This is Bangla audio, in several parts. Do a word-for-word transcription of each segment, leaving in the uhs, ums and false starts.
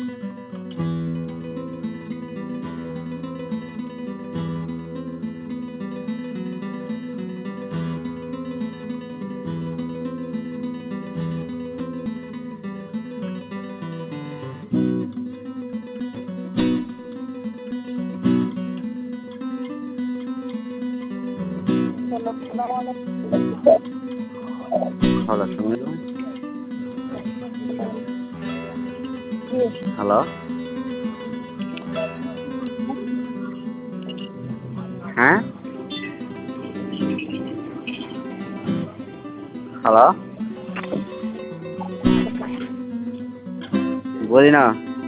হ্যালো শুনুন হ্যালো হ্যাঁ হ্যালো বলি না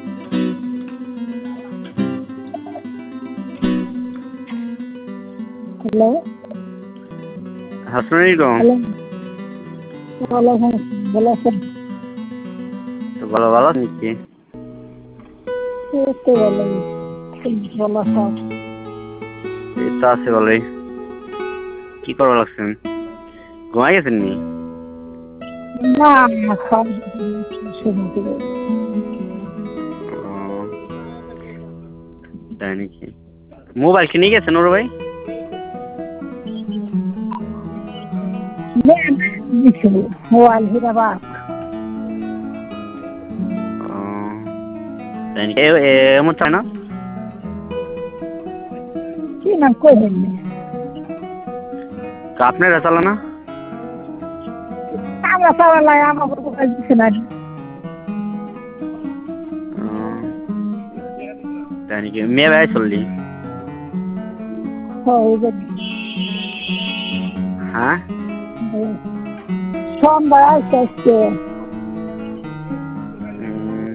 হ্যালো আসসালামু আলাইকুম হ্যালো ভালো আছেন? তো ভালো ভালো নিচ্ছি এই তো ভালো ভালো আছেন? এই তো আছে ভালোই কি করবো লাগছেন ঘুমাই গেছেন নি না না খাওয়া শুনতে ও, তাই নাকি মোবাইল কিনে গেছেন ওর ভাই মোবাইল হিরাবাদ ও, তাই নাকি এমন চায় না কি নাম কইবেন তো আপনারা চালা না আমরা চালাই আমার মোবাইল দিচ্ছে না ও, তাই নাকি মেয়ে ভাই চললি হ্যাঁ সন্ধ্যা আসতে আসতে